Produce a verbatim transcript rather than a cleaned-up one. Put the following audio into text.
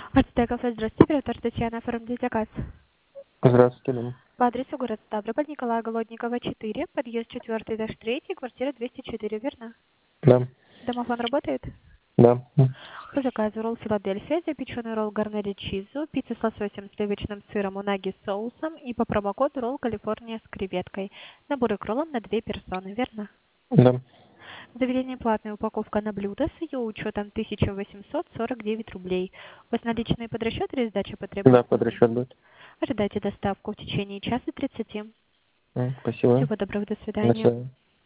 Артек кафе, здравствуйте, оператор Татьяна, оформите заказ. Здравствуйте, Лена. По адресу город Ставрополь, Николая Голодникова, четыре, подъезд четвёртый, третий, квартира двести четыре, верно? Да. Домофон работает? Да. По заказу ролл Филадельфия, запеченный ролл гарнери чизу, пицца с лососем, сливочным сыром, унаги с соусом и по промокоду ролл Калифорния с креветкой. Наборы к роллам на две персоны, верно? Да. Заведение платная упаковка на блюдо с ее учетом тысяча восемьсот сорок девять рублей. У вас наличные под расчет или сдача Да, потребуется? под расчет будет. Ожидайте доставку в течение часа тридцати. М, Спасибо. Всего доброго, до До свидания. свидания.